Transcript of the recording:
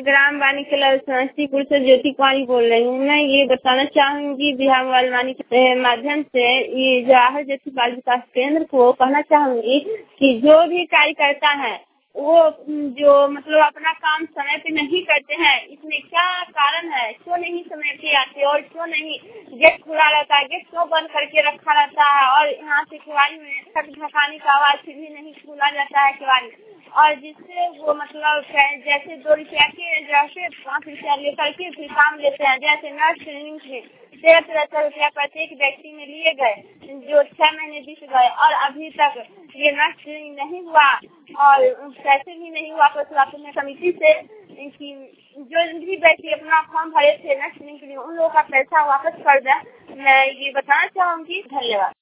ग्राम वानी क्लब समस्तीपुर से ज्योति कुमारी बोल रही हूँ। मैं ये बताना चाहूंगी बिहार मोबाइल वानी के माध्यम से ये जवाहर ज्योति बाल विकास केंद्र को कहना चाहूंगी कि जो भी कार्य करता है वो जो मतलब अपना काम समय पे नहीं करते हैं, इसमें क्या कारण है? क्यों नहीं समय पे आते और क्यों नहीं गेट खुला रहता है, गेट क्यों बंद करके रखा रहता है और यहाँ से किवाड़ी में धकाने का आवाज फिर भी नहीं खुला जाता है किवाड़ी, और जिससे वो मतलब जैसे 2 रुपया के जैसे 5 रुपया लेकर के फिर काम लेते हैं। जैसे नर्स ट्रेनिंग में 13 रुपया प्रत्येक व्यक्ति में लिए गए, जो 6 महीने बीत गए और अभी तक ये नर्स ट्रेनिंग नहीं हुआ और पैसे भी नहीं हुआ। तो समिति से कि जो भी व्यक्ति अपना फॉर्म भरे थे नर्स ट्रेनिंग के लिए उन लोगों का पैसा वापस कर दें। मैं ये बताना चाहूंगी। धन्यवाद।